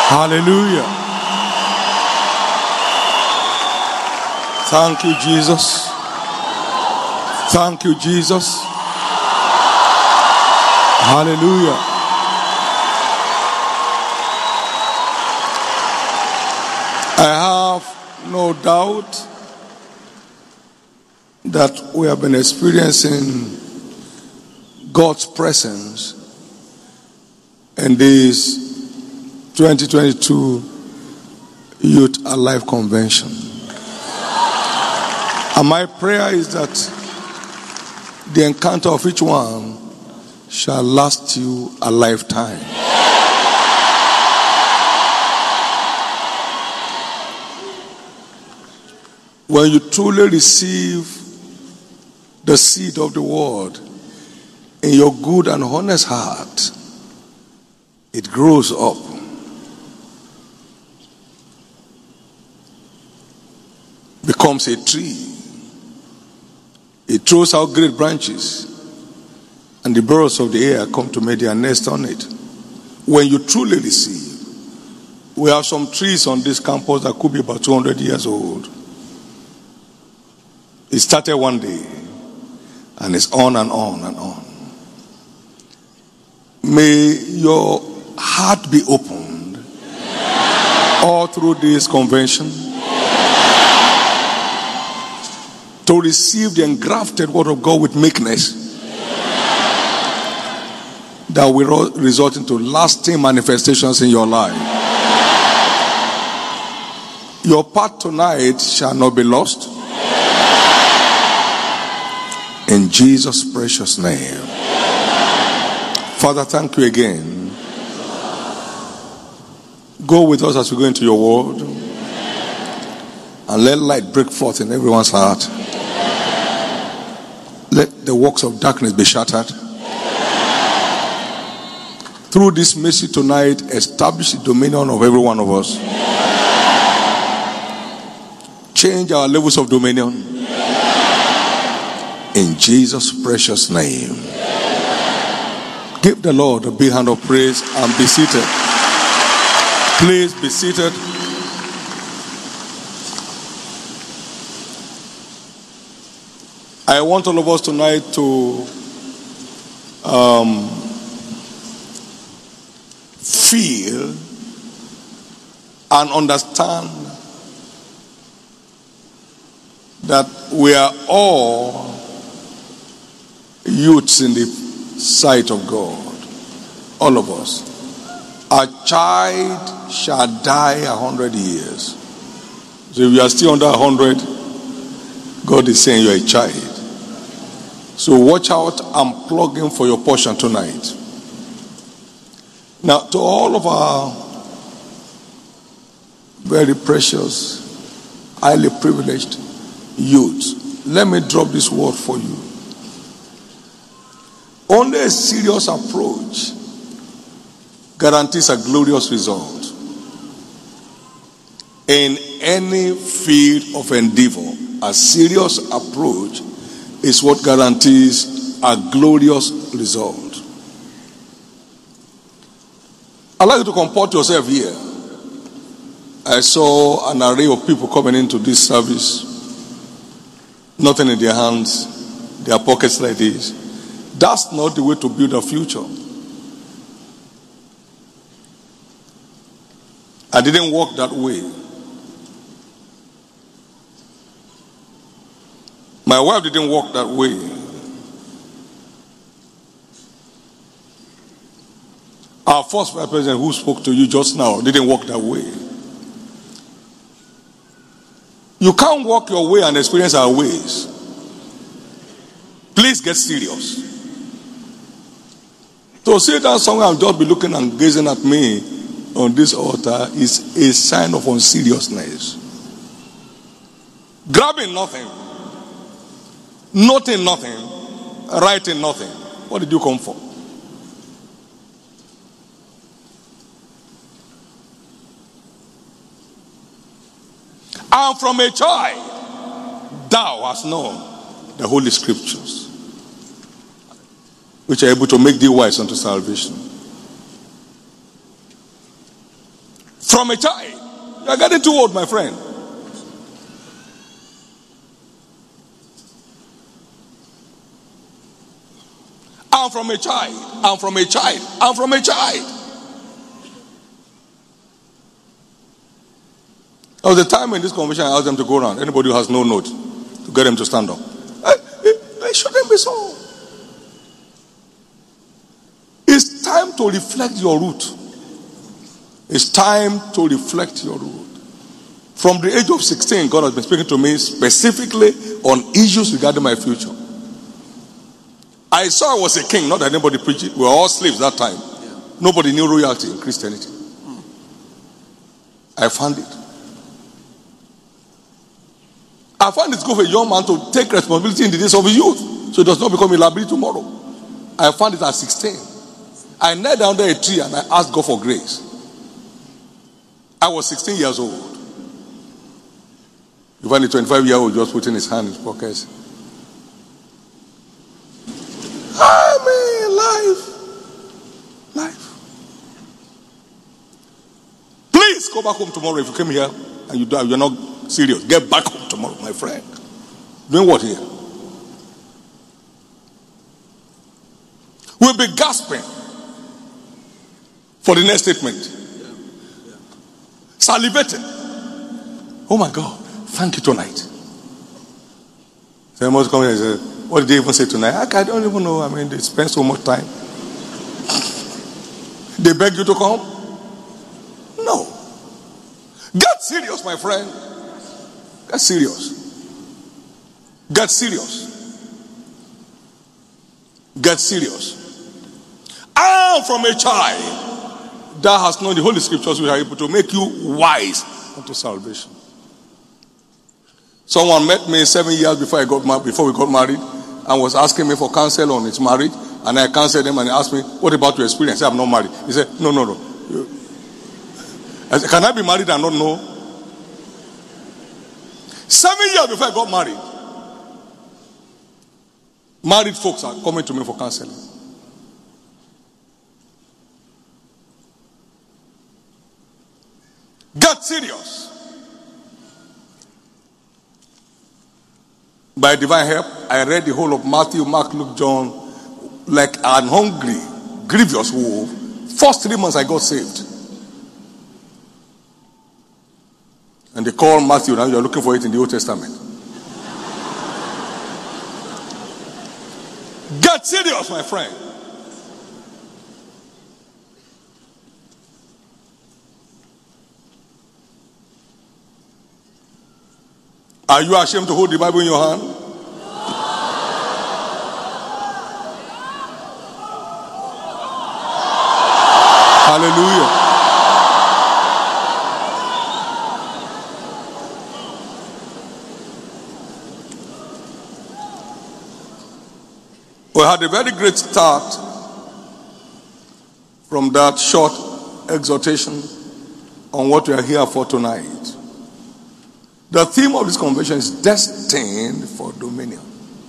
Hallelujah. Thank you, Jesus. Thank you, Jesus. Hallelujah. I have no doubt that we have been experiencing God's presence in this 2022 Youth Alive Convention. And my prayer is that the encounter of each one shall last you a lifetime. When you truly receive the seed of the word in your good and honest heart, it grows up. Becomes a tree. It throws out great branches, and the birds of the air come to make their nest on it. When you truly receive, we have some trees on this campus that could be about 200 years old. It started one day, and it's on and on and on. May your heart be opened all through this convention to receive the engrafted word of God with meekness that will result into lasting manifestations in your life. Your part tonight shall not be lost. In Jesus' precious name. Father, thank you again. Go with us as we go into your word. And let light break forth in everyone's heart. Let the works of darkness be shattered. Through this mercy tonight, establish the dominion of every one of us. Change our levels of dominion. In Jesus' precious name. Give the Lord a big hand of praise and be seated. Please be seated. I want all of us tonight to feel and understand that we are all youths in the sight of God. All of us. A child shall die 100 years. So if you are still under 100, God is saying you are a child. So watch out and plug in for your portion tonight. Now, to all of our very precious, highly privileged youths, let me drop this word for you. Only a serious approach guarantees a glorious result in any field of endeavor. A serious approach is what guarantees a glorious result. I'd like you to comport yourself here. I saw an array of people coming into this service, nothing in their hands, their pockets like this. That's not the way to build a future. I didn't walk that way. My wife didn't walk that way. Our first vice president who spoke to you just now didn't walk that way. You can't walk your way and experience our ways. Please get serious. To sit down somewhere and just be looking and gazing at me on this altar is a sign of unseriousness. Grabbing nothing, noting nothing, writing nothing. What did you come for? And from a child, thou hast known the Holy Scriptures, which are able to make thee wise unto salvation. From a child. You are getting too old, my friend. I'm from a child. I'm from a child. I'm from a child. There was a time in this convention I asked them to go around. Anybody who has no note, to get them to stand up. It shouldn't be so. It's time to reflect your root. It's time to reflect your root. From the age of 16, God has been speaking to me specifically on issues regarding my future. I saw I was a king, not that anybody preached it. We were all slaves that time. Yeah. Nobody knew royalty in Christianity. I found it. I find it's good for a young man to take responsibility in the days of his youth, so it does not become a liability tomorrow. I found it at 16. I knelt down under a tree and I asked God for grace. I was 16 years old. You find a 25-year-old just putting his hand in his pockets. Life. Please go back home tomorrow. If you came here and you're not serious, get back home tomorrow, my friend. Doing what here? We'll be gasping for the next statement. Salivating. Oh my God, thank you tonight. Someone must come here and say, what did they even say tonight? I don't even know. I mean, they spend so much time. They beg you to come? No. Get serious, my friend. Get serious. Get serious. Get serious. I'm from a child that has known the Holy Scriptures, which are able to make you wise unto salvation. Someone met me 7 years before we got married, and was asking me for counsel on his marriage, and I counseled him, and he asked me, "What about your experience?" I said, "I'm not married." He said, "No. I said, "Can I be married and not know?" 7 years before I got married, married folks are coming to me for counseling. Get serious. By divine help, I read the whole of Matthew, Mark, Luke, John, like an hungry, grievous wolf. First 3 months I got saved. And they call Matthew, now you're looking for it in the Old Testament. Get serious, my friend. Are you ashamed to hold the Bible in your hand? Hallelujah. We had a very great start from that short exhortation on what we are here for tonight. The theme of this convention is destined for dominion.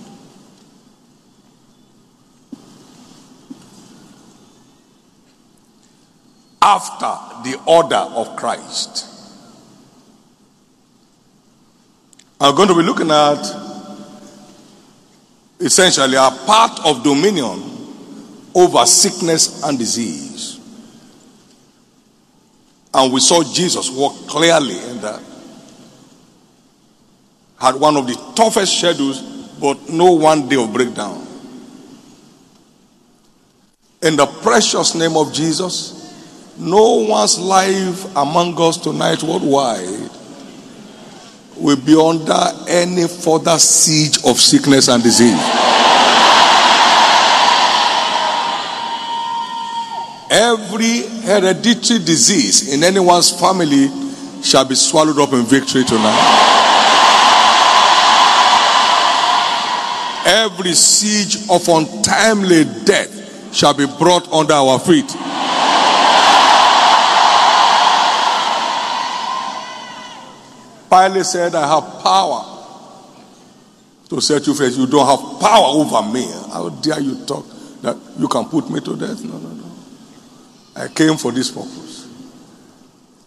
After the order of Christ. I'm going to be looking at essentially a part of dominion over sickness and disease. And we saw Jesus walk clearly in that. Had one of the toughest schedules, but no one day of breakdown. In the precious name of Jesus, no one's life among us tonight worldwide will be under any further siege of sickness and disease. Every hereditary disease in anyone's family shall be swallowed up in victory tonight. Every siege of untimely death shall be brought under our feet. Pilate said, I have power to set you free. You don't have power over me. How dare you talk that you can put me to death? No. I came for this purpose.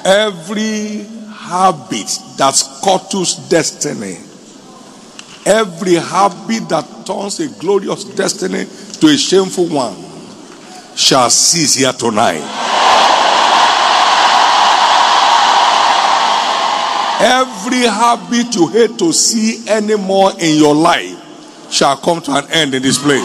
Every habit that scuttles destiny, every habit that turns a glorious destiny to a shameful one, shall cease here tonight. Every habit you hate to see anymore in your life shall come to an end in this place.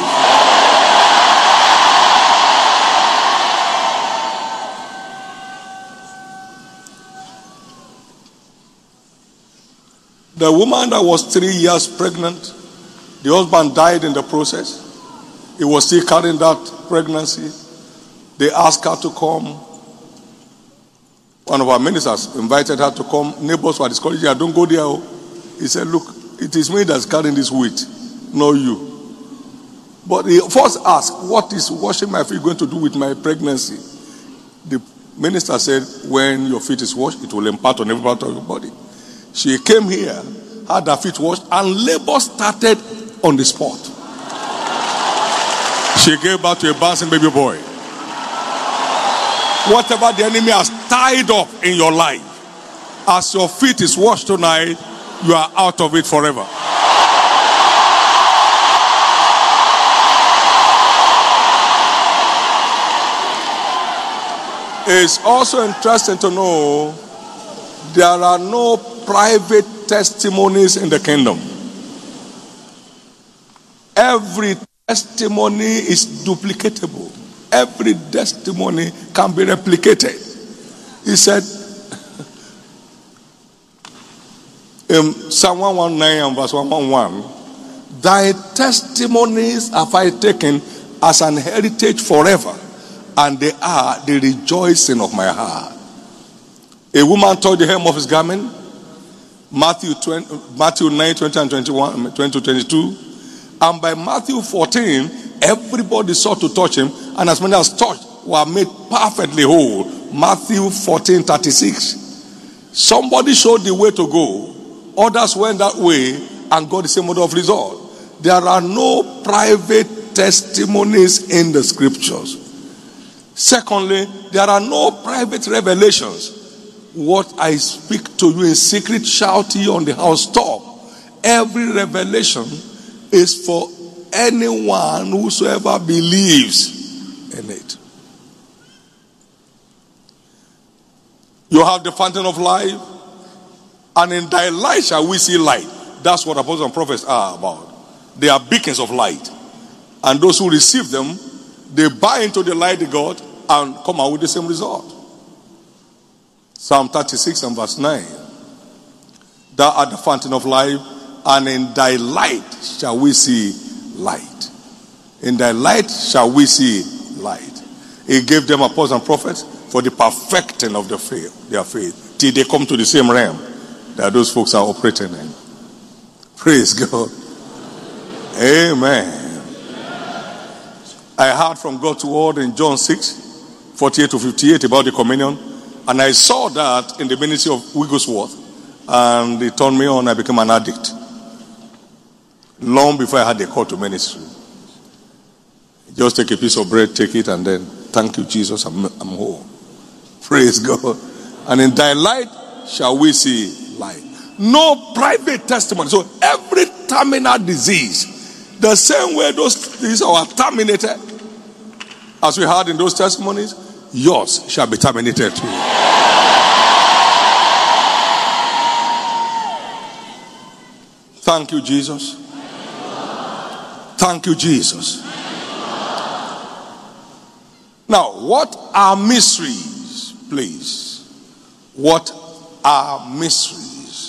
The woman that was 3 years pregnant, the husband died in the process. He was still carrying that pregnancy. They asked her to come. One of our ministers invited her to come. Neighbors were discouraging her, don't go there. He said, look, it is me that's carrying this weight, not you. But he first asked, what is washing my feet going to do with my pregnancy? The minister said, when your feet is washed, it will impart on every part of your body. She came here, had her feet washed, and labor started on the spot. She gave birth to a bouncing baby boy. Whatever the enemy has tied up in your life, as your feet is washed tonight, you are out of it forever. It's also interesting to know there are no private testimonies in the kingdom. Every testimony is duplicatable. Every testimony can be replicated. He said in Psalm 119 and verse 111, thy testimonies have I taken as an heritage forever, and they are the rejoicing of my heart. A woman tore the hem of his garment. Matthew 9, 20 and 21, 20 to 22. And by Matthew 14, everybody sought to touch him, and as many as touched were made perfectly whole. Matthew 14, 36. Somebody showed the way to go. Others went that way and got the same order of result. There are no private testimonies in the scriptures. Secondly, there are no private revelations. What I speak to you in secret, shout ye on the housetop. Every revelation is for anyone whosoever believes in it. You have the fountain of life, and in thy light shall we see light. That's what apostles and prophets are about. They are beacons of light. And those who receive them, they buy into the light of God and come out with the same result. Psalm 36 and verse 9. Thou art the fountain of life, and in thy light shall we see light. In thy light shall we see light. He gave them apostles and prophets for the perfecting of their faith, till they come to the same realm that those folks are operating in. Praise God. Amen. I heard from God's word in John 6, 48 to 58 about the communion. And I saw that in the ministry of Wigglesworth. And it turned me on. I became an addict. Long before I had the call to ministry. Just take a piece of bread, take it, and then thank you, Jesus, I'm whole. Praise God. And in thy light shall we see light. No private testimony. So every terminal disease, the same way those diseases are terminated, as we heard in those testimonies, yours shall be terminated too. Thank you, Jesus. Thank you, Jesus. Now, what are mysteries, please? What are mysteries?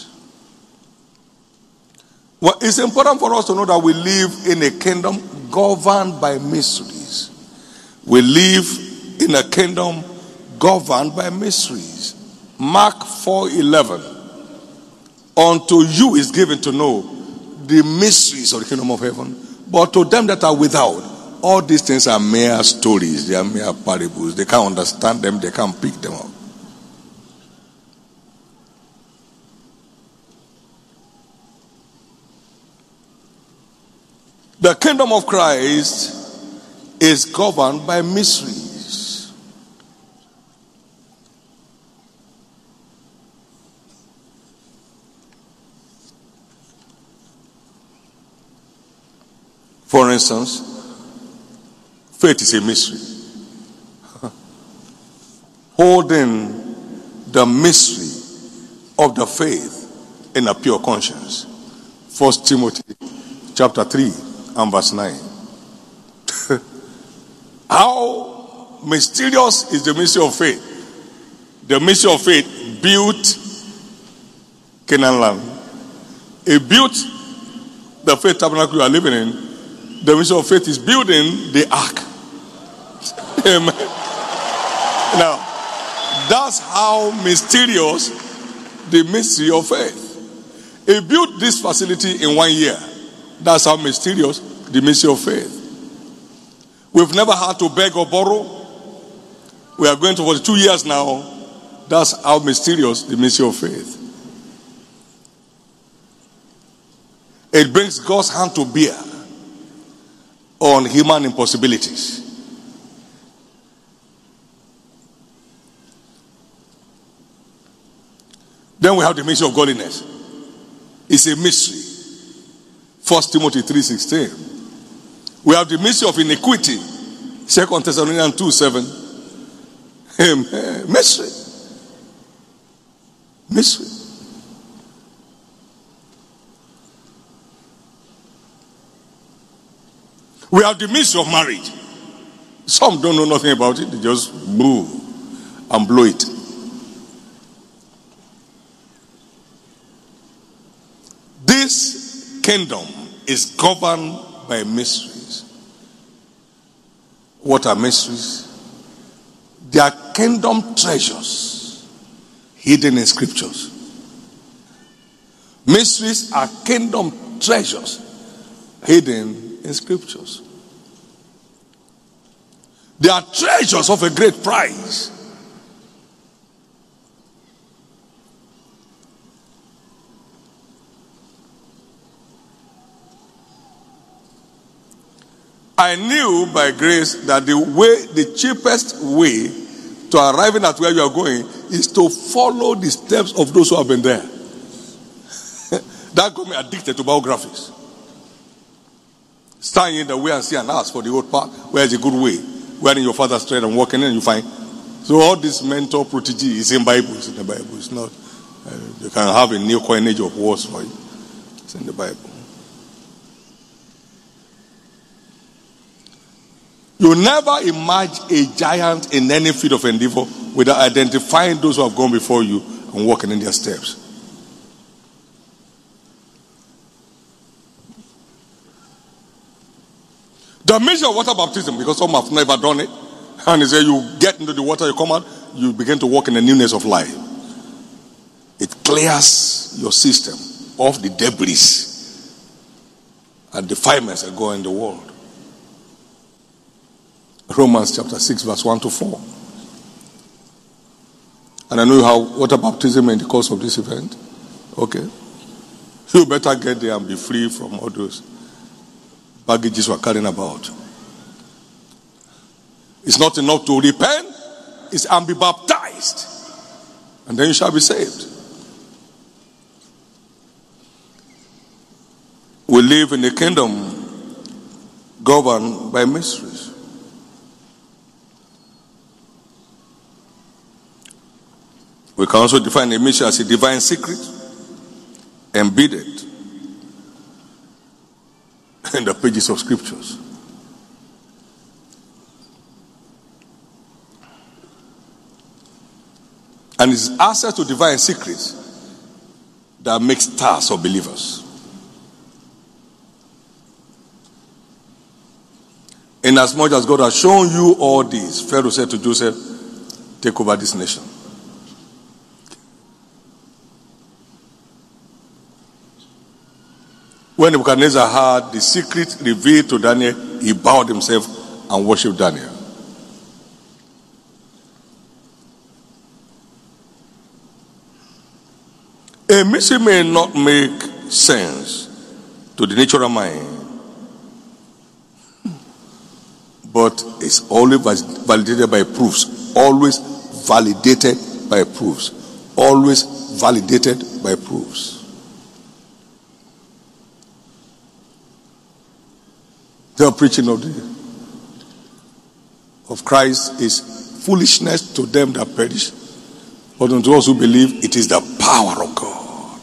Well, it's important for us to know that we live in a kingdom governed by mysteries. We live in a kingdom governed by mysteries. Mark 4:11. Unto you is given to know the mysteries of the kingdom of heaven, but to them that are without, all these things are mere stories. They are mere parables. They can't understand them. They can't pick them up. The kingdom of Christ is governed by mysteries. For instance, faith is a mystery. Holding the mystery of the faith in a pure conscience. 1 Timothy chapter 3 and verse 9. How mysterious is the mystery of faith? The mystery of faith built Canaan land. It built the faith tabernacle you are living in. The mystery of faith is building the ark. Amen. Now, that's how mysterious the mystery of faith. He built this facility in 1 year. That's how mysterious the mystery of faith. We've never had to beg or borrow. We are going to 42 years now. That's how mysterious the mystery of faith. It brings God's hand to bear on human impossibilities. Then we have the mystery of godliness. It's a mystery. 1 Timothy 3:16. We have the mystery of iniquity. 2 Thessalonians 2:7. Mystery. Mystery. We have the mystery of marriage. Some don't know nothing about it. They just move and blow it. This kingdom is governed by mysteries. What are mysteries? They are kingdom treasures hidden in scriptures. Mysteries are kingdom treasures hidden in scriptures. They are treasures of a great price. I knew by grace that the cheapest way to arriving at where you are going is to follow the steps of those who have been there. That got me addicted to biographies. Stand in the way and see and ask for the old path. Where is a good way? Where in your father's trade and walking in, you find. So all this mentor protege is in Bible. It's in the Bible. It's not. You can have a new coinage of words for you. It's in the Bible. You never emerge a giant in any field of endeavor without identifying those who have gone before you and walking in their steps. The mystery of water baptism, because some have never done it, and they say you get into the water, you come out, you begin to walk in the newness of life. It clears your system of the debris and defilements that go in the world. Romans chapter 6 verse 1 to 4. And I know how water baptism in the course of this event. Okay. You better get there and be free from all those baggages we're carrying about. It's not enough to repent. It's and be baptized. And then you shall be saved. We live in a kingdom governed by mysteries. We can also define a mystery as a divine secret embedded in the pages of scriptures. And it's access to divine secrets that makes stars of believers. Inasmuch as God has shown you all this, Pharaoh said to Joseph, take over this nation. When Nebuchadnezzar had the secret revealed to Daniel, he bowed himself and worshipped Daniel. A mystery may not make sense to the natural mind, but it's always validated by proofs. Always validated by proofs. Always validated by proofs. The preaching of Christ is foolishness to them that perish, but unto us who believe, it is the power of God.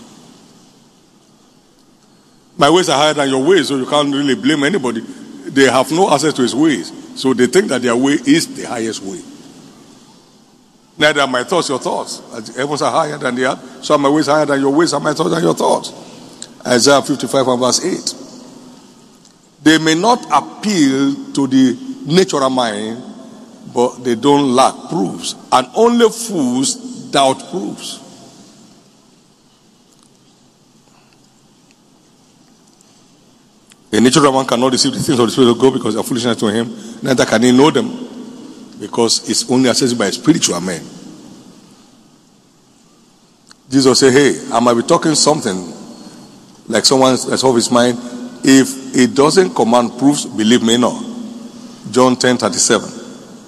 My ways are higher than your ways, so you can't really blame anybody. They have no access to his ways, so they think that their way is the highest way. Neither are my thoughts your thoughts. As the heavens are higher than the earth, so are my ways higher than your ways, and my thoughts than your thoughts. Isaiah 55 and verse 8. They may not appeal to the natural mind, but they don't lack proofs. And only fools doubt proofs. A natural man cannot receive the things of the Spirit of God because they are foolishness to him. Neither can he know them because it's only accessed by spiritual men. Jesus said, hey, I might be talking something like someone that's off his mind. If it doesn't command proofs, believe me not. John 10:37.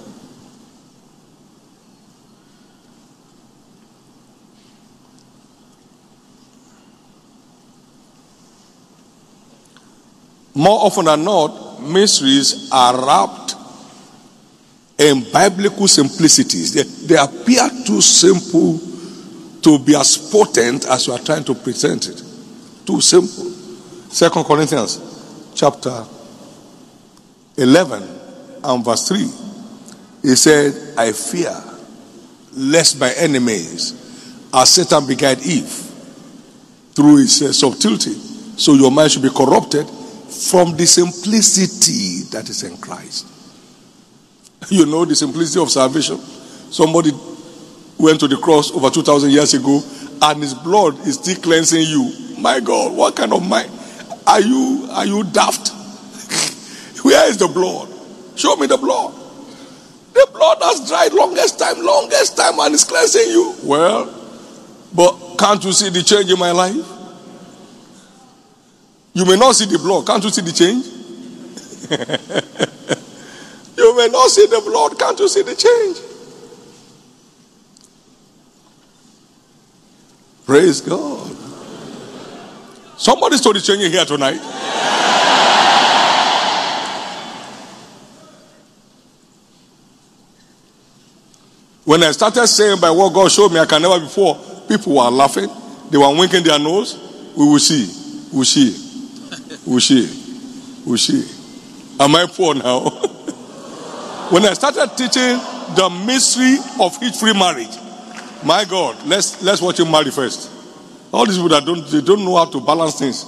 More often than not, mysteries are wrapped in biblical simplicities. They appear too simple to be as potent as you are trying to present it. Too simple. 2 Corinthians chapter 11 and verse 3. He said, I fear lest by any means as Satan beguiled Eve through his subtlety, so your mind should be corrupted from the simplicity that is in Christ. You know the simplicity of salvation. Somebody went to the cross over 2,000 years ago and his blood is still cleansing you. My God, what kind of mind? Are you daft? Where is the blood? Show me the blood. The blood has dried longest time and is cleansing you. Well, but can't you see the change in my life? You may not see the blood. Can't you see the change? You may not see the blood. Can't you see the change? Praise God. Somebody's story changing here tonight. When I started saying by what God showed me, I can never before, people were laughing. They were winking their nose. We will see. We'll see. We'll see. We'll see. Am I poor now? When I started teaching the mystery of hitch-free marriage, my God, let's watch him marry first. All these people that don't know how to balance things.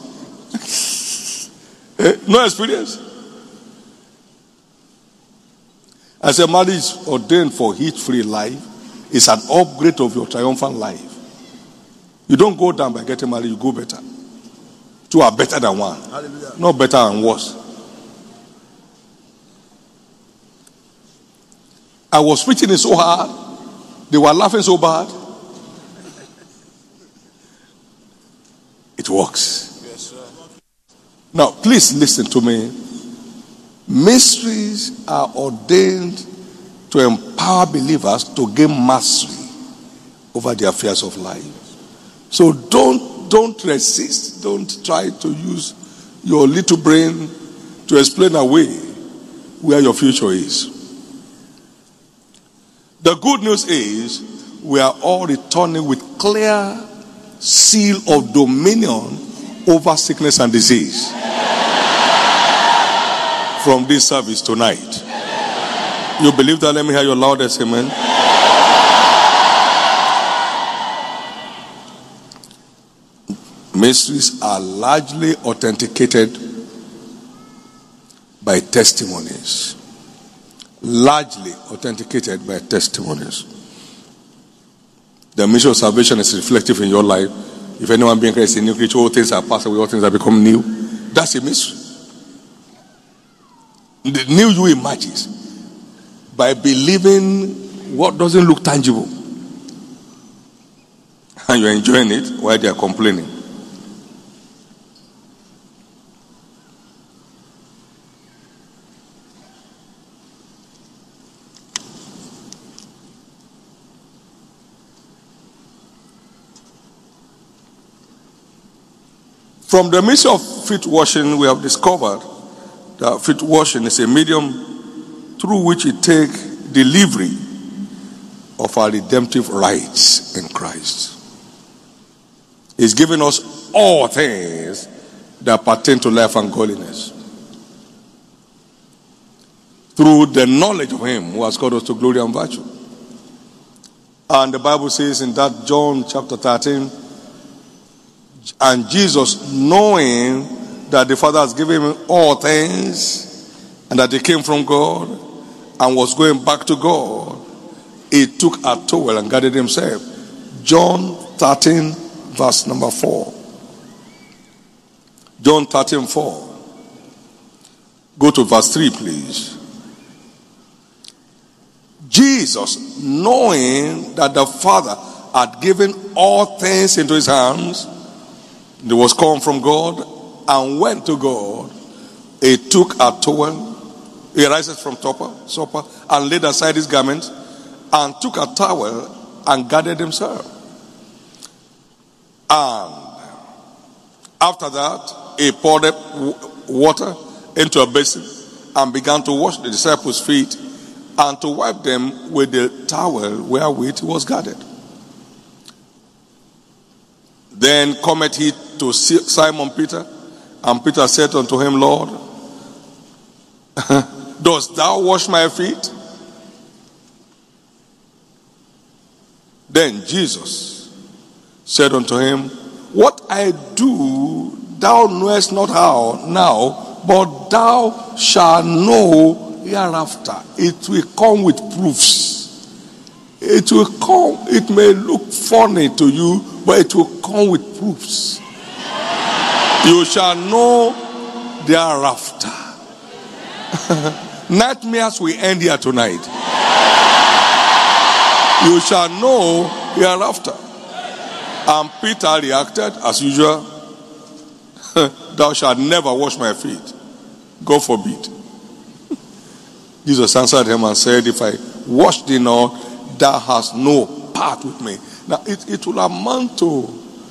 No experience. I said, marriage is ordained for hitch-free life. It's an upgrade of your triumphant life. You don't go down by getting married, you go better. Two are better than one. Hallelujah. Not better and worse. I was preaching it so hard. They were laughing so bad. It works. Yes, sir. Now, please listen to me. Mysteries are ordained to empower believers to gain mastery over the affairs of life. So don't resist. Don't try to use your little brain to explain away where your future is. The good news is we are all returning with clear seal of dominion over sickness and disease from this service tonight. You believe that? Let me hear your loudest amen. Mysteries are largely authenticated by testimonies. Largely authenticated by testimonies. The mystery of salvation is reflective in your life. If anyone being Christ is a new creature, all things are passed away, all things have become new. That's a mystery. The new you emerges by believing what doesn't look tangible. And you're enjoying it while they are complaining. From the mystery of feet washing, we have discovered The feet washing is a medium through which we take delivery of our redemptive rights in Christ. He's given us all things that pertain to life and godliness through the knowledge of him who has called us to glory and virtue. And the Bible says in that John chapter 13, and Jesus, knowing that the Father has given him all things and that he came from God and was going back to God, he took a towel and gathered himself. John 13 verse number 4. John 13:4. Go to verse 3, please. Jesus, knowing that the Father had given all things into his hands, he was come from God and went to God. He took a towel, he rises from supper, and laid aside his garment, and took a towel and gathered himself. And after that, he poured water into a basin and began to wash the disciples' feet and to wipe them with the towel wherewith he was gathered. Then cometh he to Simon Peter, and Peter said unto him, Lord, dost thou wash my feet? Then Jesus said unto him, what I do thou knowest not how now, but thou shalt know hereafter. It will come with proofs. It will come, it may look funny to you, but it will come with proofs. You shall know thereafter. Nightmares will end here tonight. You shall know hereafter. And Peter reacted as usual. Thou shalt never wash my feet. God forbid. Jesus answered him and said, if I wash thee not, thou hast no part with me. Now it will amount to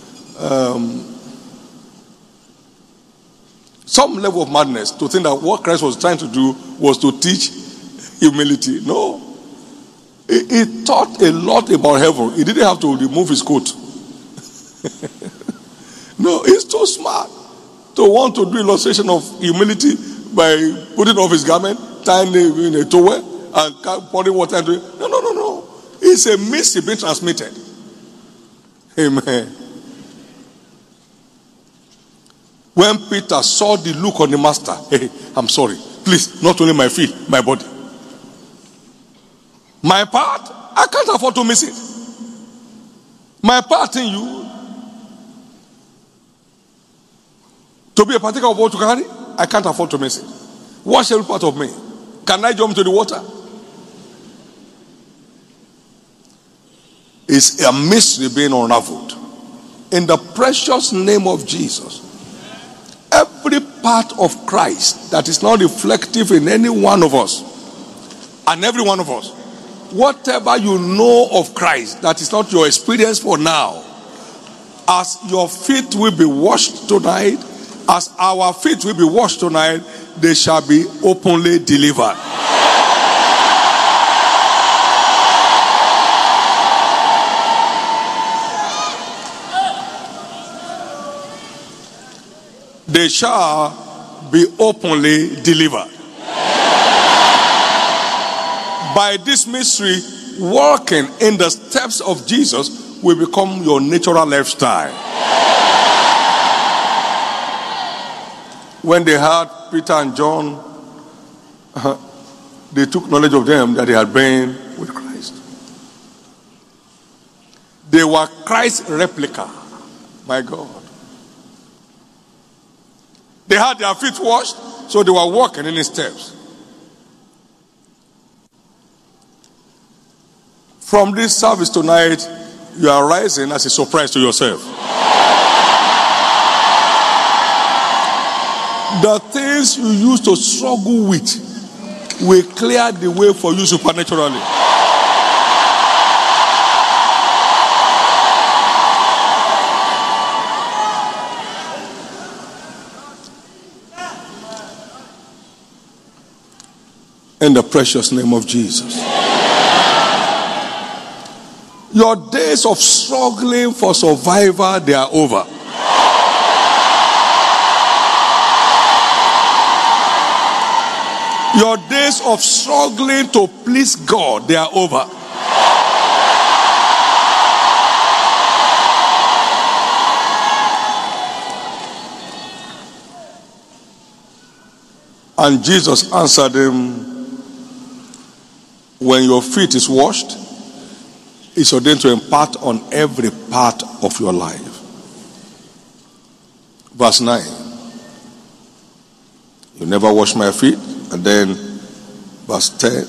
some level of madness to think that what Christ was trying to do was to teach humility. No. He taught a lot about heaven. He didn't have to remove his coat. No, he's too smart to want to do illustration of humility by putting off his garment, tying it in a towel, and pouring water into it. No. It's a mystery being transmitted. Amen. When Peter saw the look on the master, hey, I'm sorry. Please, not only my feet, my body. My part, I can't afford to miss it. My part in you, to be a partaker of what you carry, I can't afford to miss it. Wash every part of me. Can I jump into the water? It's a mystery being unraveled. In the precious name of Jesus, every part of Christ that is not reflective in any one of us, and every one of us, whatever you know of Christ that is not your experience for now, as your feet will be washed tonight, as our feet will be washed tonight, they shall be openly delivered. They shall be openly delivered. By this mystery, walking in the steps of Jesus will become your natural lifestyle. When they had Peter and John, they took knowledge of them that they had been with Christ. They were Christ's replica. My God. They had their feet washed, so they were walking in his steps. From this service tonight, you are rising as a surprise to yourself. The things you used to struggle with will clear the way for you supernaturally. In the precious name of Jesus. Your days of struggling for survival, they are over. Your days of struggling to please God, they are over. And Jesus answered him, when your feet is washed, it's ordained to impart on every part of your life. Verse 9. You never wash my feet. And then verse 10.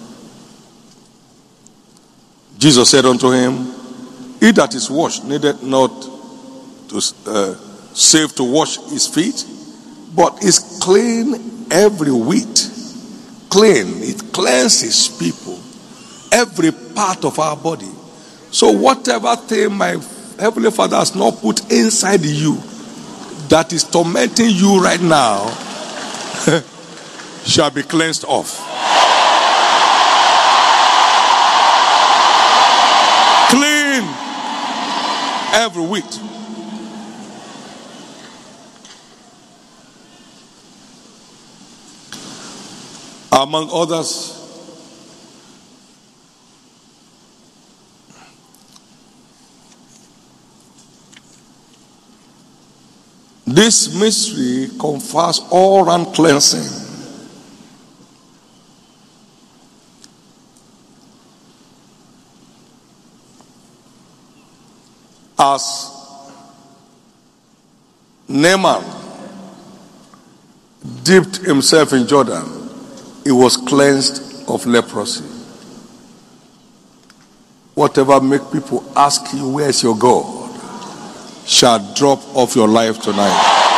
Jesus said unto him, he that is washed needed not to save to wash his feet, but is clean every whit. Clean. It cleanses people. Every part of our body. So whatever thing my Heavenly Father has not put inside you that is tormenting you right now shall be cleansed off. Clean every whit. Among others, this mystery confers all-round cleansing. As Naaman dipped himself in Jordan, he was cleansed of leprosy. Whatever make people ask you, where is your God, shall drop off your life tonight.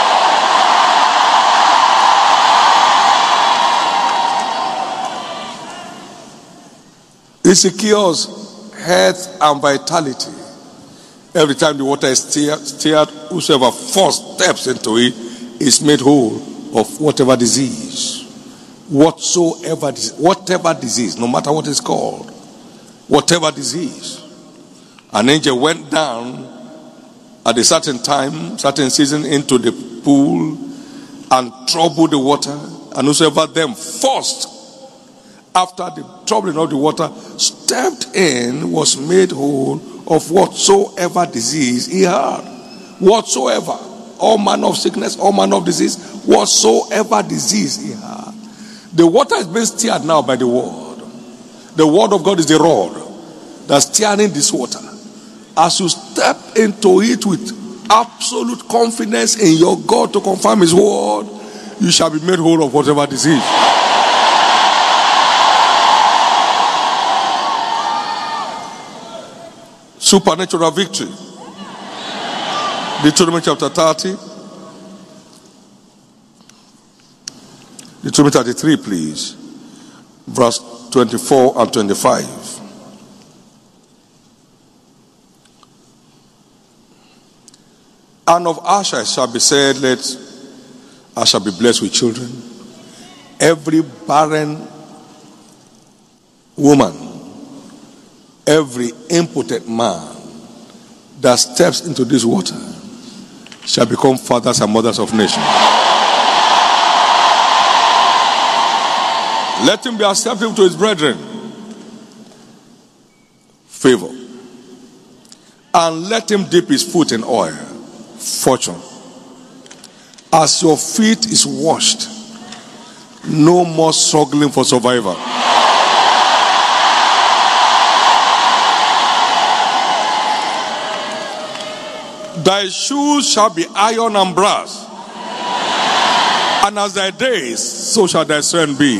It secures health and vitality. Every time the water is stirred, whosoever first steps into it is made whole of whatever disease. Whatever disease, no matter what it's called, whatever disease. An angel went down at a certain time, certain season, into the pool and troubled the water, and whosoever them first, after the troubling of the water, stepped in, was made whole of whatsoever disease he had. Whatsoever, all manner of sickness, all manner of disease, whatsoever disease he had. The water is being stirred now by the word. The word of God is the rod that's stirring this water. As you step into it with absolute confidence in your God to confirm his word, you shall be made whole of whatever disease. Supernatural victory. Deuteronomy chapter 30. Deuteronomy 33, please. Verse 24 and 25. And of Asher shall be said, let Asher be blessed with children. Every barren woman, every impotent man that steps into this water shall become fathers and mothers of nations. Let him be acceptable to his brethren. Favor. And let him dip his foot in oil. Fortune. As your feet is washed, no more struggling for survival. Thy shoes shall be iron and brass, and as thy days, so shall thy strength be.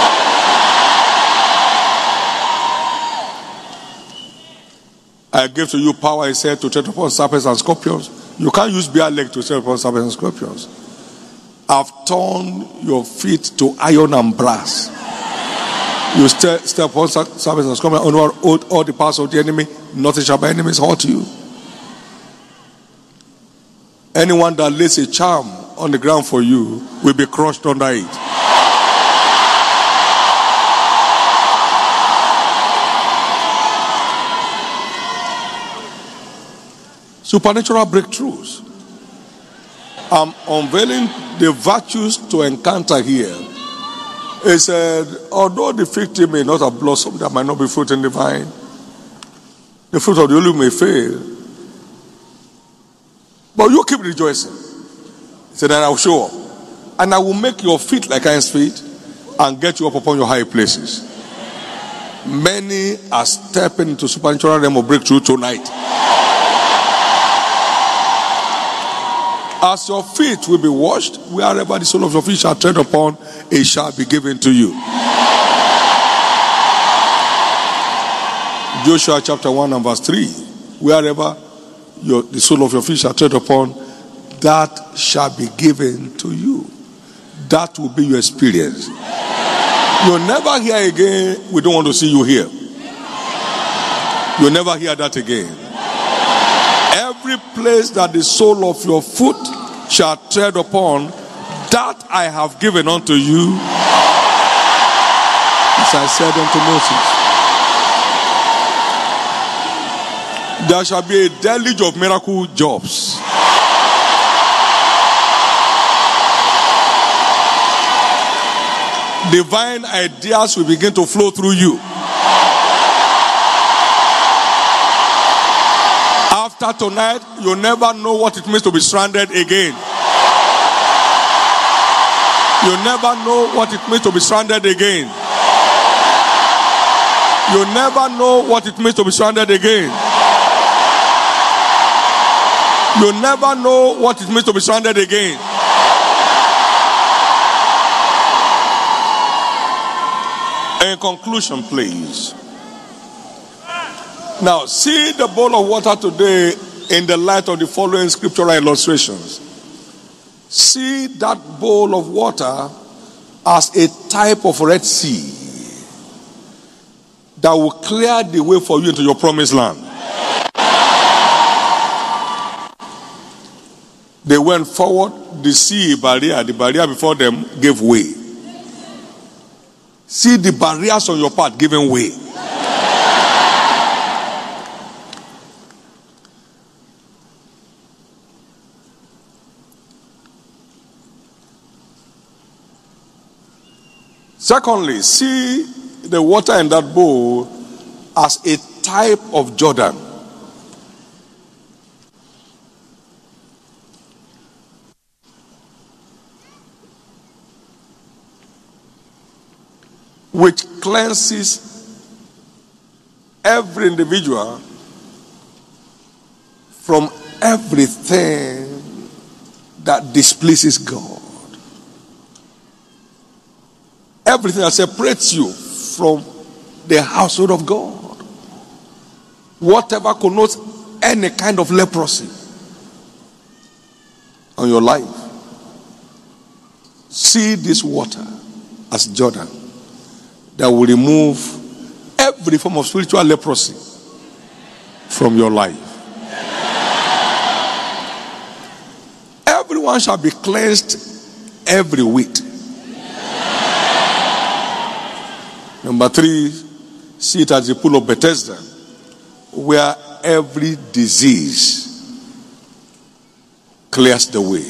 I give to you power, he said, to tread upon serpents and scorpions. You can't use bare leg to tread upon serpents and scorpions. I've turned your feet to iron and brass. You step upon serpents and scorpions, all the powers of the enemy, nothing shall by enemies hurt you. Anyone that lays a charm on the ground for you will be crushed under it. Supernatural breakthroughs. I'm unveiling the virtues to encounter here. He said, although the fig tree may not have blossomed, there might not be fruit in the vine. The fruit of the olive may fail. But you keep rejoicing. He said, and I will show up. And I will make your feet like iron's feet and get you up upon your high places. Many are stepping into supernatural realm of breakthrough tonight. As your feet will be washed, wherever the sole of your feet shall tread upon, it shall be given to you. Joshua chapter 1 and verse 3. Wherever the sole of your feet shall tread upon, that shall be given to you. That will be your experience. You'll never hear again, we don't want to see you here. You'll never hear that again. Every place that the sole of your foot shall tread upon, that I have given unto you, as I said unto Moses. There shall be a deluge of miracle jobs. Divine ideas will begin to flow through you. After tonight, you'll never know what it means to be stranded again. You'll never know what it means to be stranded again. You'll never know what it means to be stranded again. You'll never know what it means to be stranded again. In conclusion, please. Now, see the bowl of water today in the light of the following scriptural illustrations. See that bowl of water as a type of Red Sea that will clear the way for you into your promised land. They went forward, the sea barrier, the barrier before them gave way. See the barriers on your path giving way. Secondly, see the water in that bowl as a type of Jordan. Which cleanses every individual from everything that displeases God. Everything that separates you from the household of God. Whatever connotes any kind of leprosy on your life. See this water as Jordan that will remove every form of spiritual leprosy from your life. Everyone shall be cleansed every week. Number 3, see it as the pool of Bethesda, where every disease clears the way.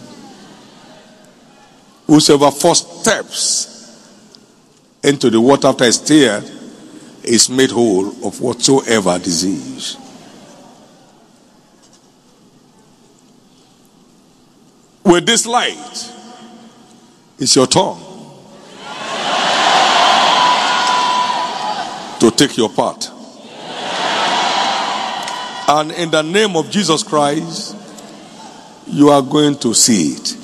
Whosoever first steps into the water after it's stirred is made whole of whatsoever disease. With this light, it's your turn to take your part. And in the name of Jesus Christ, you are going to see it.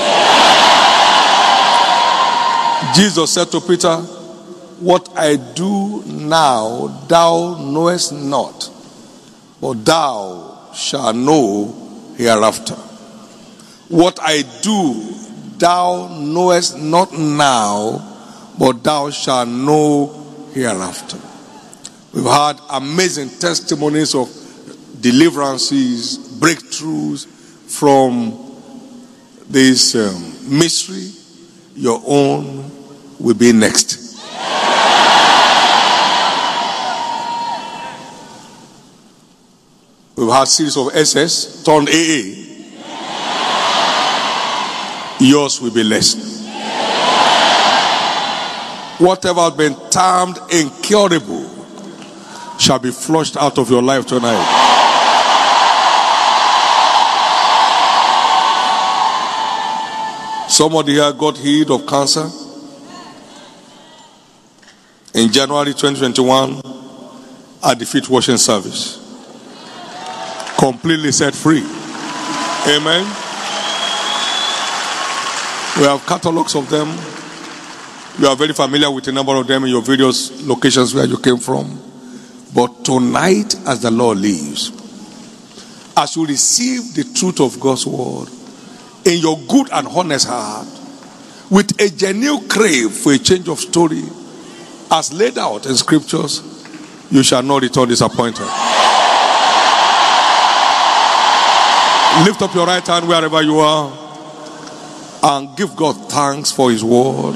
Jesus said to Peter, what I do now thou knowest not, but thou shalt know hereafter. What I do thou knowest not now, but thou shalt know hereafter. We've had amazing testimonies of deliverances, breakthroughs from this mystery. Your own will be next. We've had series of SS turned AA. Yours will be less. Whatever has been termed incurable shall be flushed out of your life tonight. Somebody here got healed of cancer in January 2021 at the feet washing service. Completely set free. Amen. We have catalogs of them. You are very familiar with a number of them in your various locations where you came from. But tonight, as the Lord lives, as you receive the truth of God's word in your good and honest heart, with a genuine crave for a change of story, as laid out in scriptures, you shall not return disappointed. Lift up your right hand wherever you are and give God thanks for his word.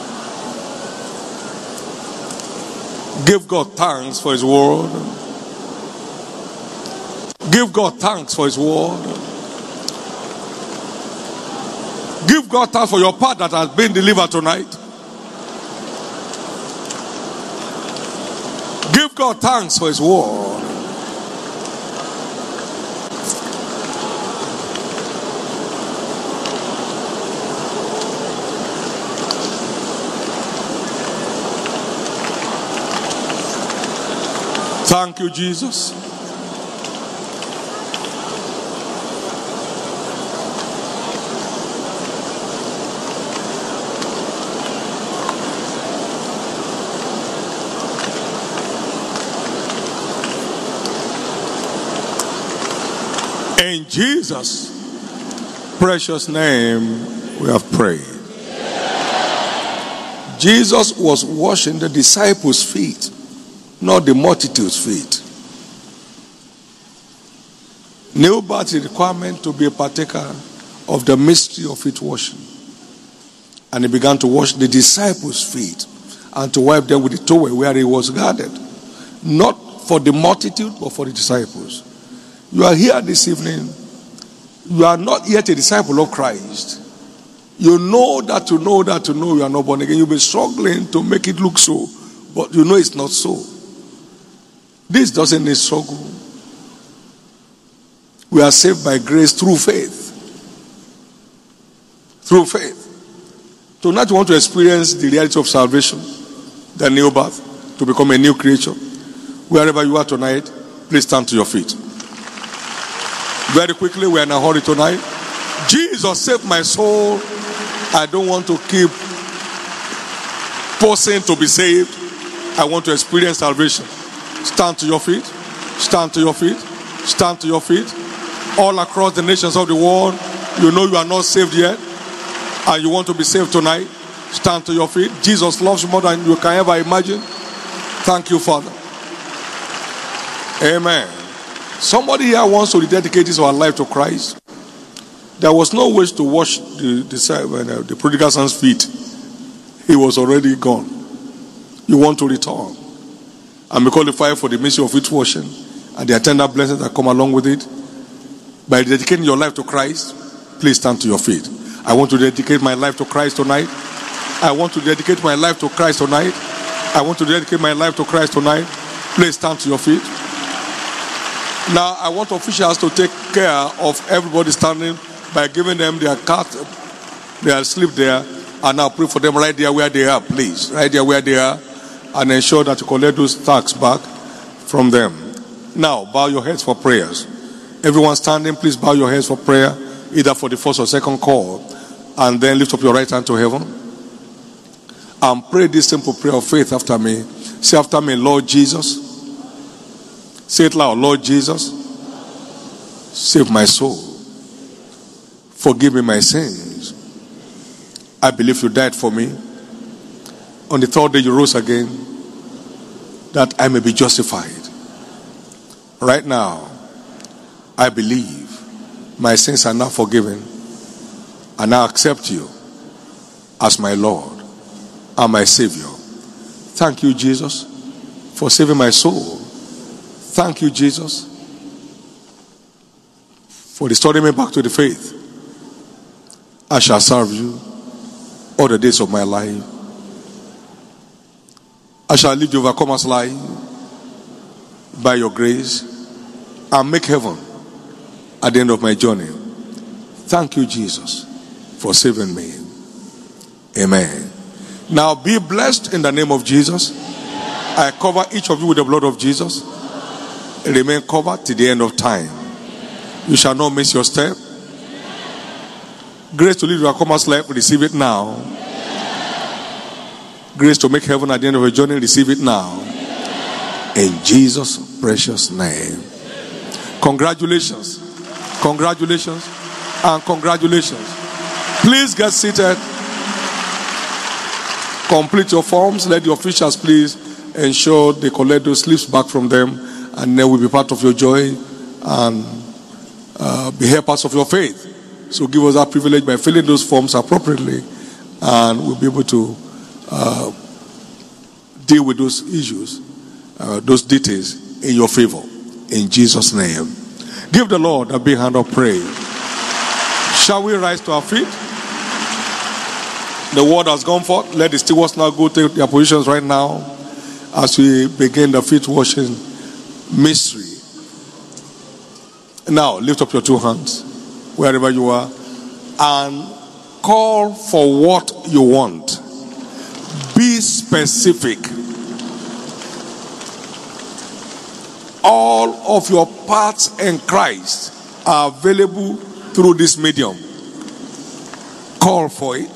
Give God thanks for his word. Give God thanks for his word. Give God thanks for your part that has been delivered tonight. Give God thanks for his word. Thank you, Jesus. In Jesus' precious name, we have prayed. Jesus was washing the disciples' feet, not the multitude's feet. Knew about the requirement to be a partaker of the mystery of feet washing. And he began to wash the disciples' feet and to wipe them with the towel where he was guarded. Not for the multitude, but for the disciples. You are here this evening. You are not yet a disciple of Christ. You know that you are not born again. You'll be struggling to make it look so, but you know it's not so. This doesn't need struggle. We are saved by grace through faith. Through faith. Tonight you want to experience the reality of salvation, the new birth, to become a new creature. Wherever you are tonight, please stand to your feet. Very quickly, we are in a hurry tonight. Jesus saved my soul. I don't want to keep forcing to be saved. I want to experience salvation. Stand to your feet. Stand to your feet. Stand to your feet. All across the nations of the world, you know you are not saved yet, and you want to be saved tonight. Stand to your feet. Jesus loves you more than you can ever imagine. Thank you, Father. Amen. Somebody here wants to rededicate his or her life to Christ. There was no wish to wash the prodigal son's feet. He was already gone. You want to return and be qualified for the mission of feet washing and the attendant blessings that come along with it. By dedicating your life to Christ, please stand to your feet. I want to dedicate my life to Christ tonight. I want to dedicate my life to Christ tonight. I want to dedicate my life to Christ tonight. Please stand to your feet. Now, I want officials to take care of everybody standing by giving them their card, their slip there, and now pray for them right there where they are, please. Right there where they are, and ensure that you collect those tax back from them. Now, bow your heads for prayers. Everyone standing, please bow your heads for prayer, either for the first or second call, and then lift up your right hand to heaven. And pray this simple prayer of faith after me. Say after me, Lord Jesus. Say it loud, Lord Jesus, save my soul. Forgive me my sins. I believe you died for me. On the third day you rose again, that I may be justified. Right now, I believe my sins are now forgiven, and I accept you as my Lord and my Savior. Thank you, Jesus, for saving my soul. Thank you, Jesus, for restoring me back to the faith. I shall serve you all the days of my life. I shall live the overcomer's life by your grace and make heaven at the end of my journey. Thank you, Jesus, for saving me. Amen. Now be blessed in the name of Jesus. I cover each of you with the blood of Jesus. Remain covered till the end of time. You shall not miss your step. Grace to live your overcomer's life, receive it now. Grace to make heaven at the end of your journey, receive it now. In Jesus' precious name. Congratulations. Congratulations. And congratulations. Please get seated. Complete your forms. Let the officials please ensure they collect those slips back from them, and they will be part of your joy and be helpers of your faith. So give us that privilege by filling those forms appropriately, and we'll be able to deal with those issues, those details in your favor. In Jesus' name. Give the Lord a big hand of praise. Shall we rise to our feet? The word has gone forth. Let the stewards now go take their positions right now as we begin the feet washing mystery. Now lift up your two hands wherever you are and call for what you want. Be specific. All of your parts in Christ are available through this medium. Call for it.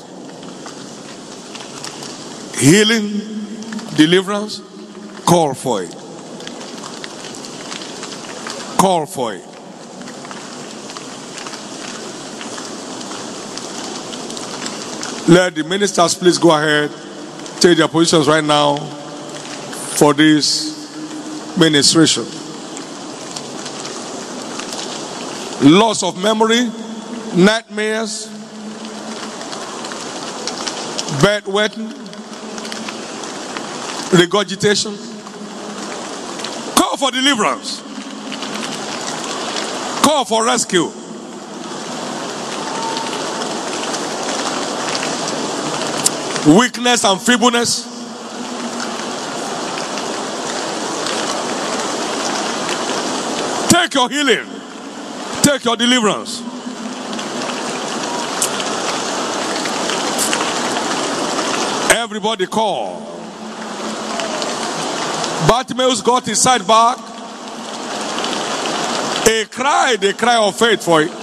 Healing, deliverance, call for it. Call for it. Let the ministers please go ahead, take their positions right now for this ministration. Loss of memory, nightmares, bedwetting, regurgitation. Call for deliverance. Call for rescue. Weakness and feebleness. Take your healing. Take your deliverance. Everybody call. Bartimaeus got his sight back. He cried a cry of faith for it.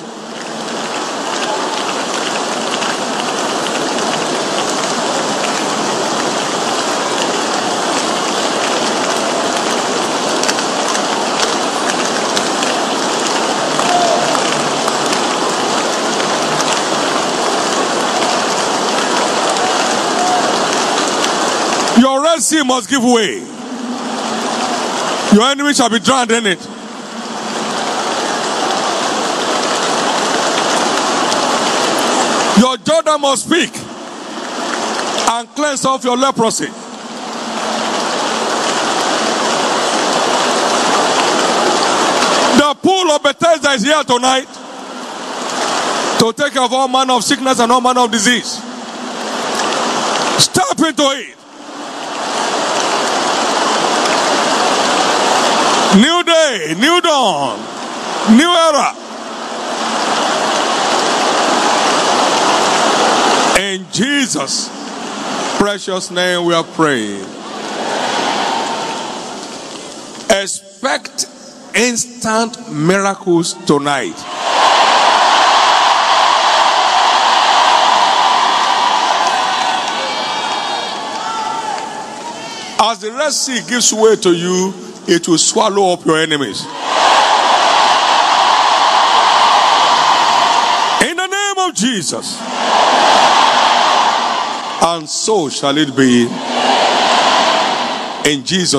Your Red Sea must give way. Your enemy shall be drowned in it. Your Jordan must speak and cleanse off your leprosy. The pool of Bethesda is here tonight to take care of all manner of sickness and all manner of disease. Step into it. New day, new dawn, new era. In Jesus' precious name we are praying. Expect instant miracles tonight. As the Red Sea gives way to you, it will swallow up your enemies. In the name of Jesus. And so shall it be. In Jesus'